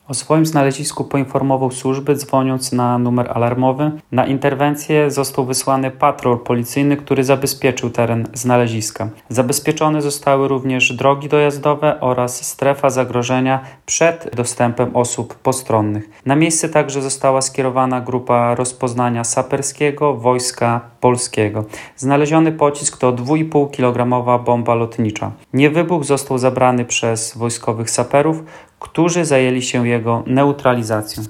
O swoim znalezisku poinformował służby, dzwoniąc na numer alarmowy. Na interwencję został wysłany patrol policyjny, który zabezpieczył teren znaleziska. Zabezpieczone zostały również drogi dojazdowe oraz strefa zagrożenia przed dostępem osób postronnych. Na miejsce także została skierowana grupa rozpoznania saperskiego Wojska Polskiego. Znaleziony pocisk to 2,5-kilogramowa bomba lotnicza. Niewybuch został zabrany przez wojskowych saperów, którzy zajęli się jego neutralizacją.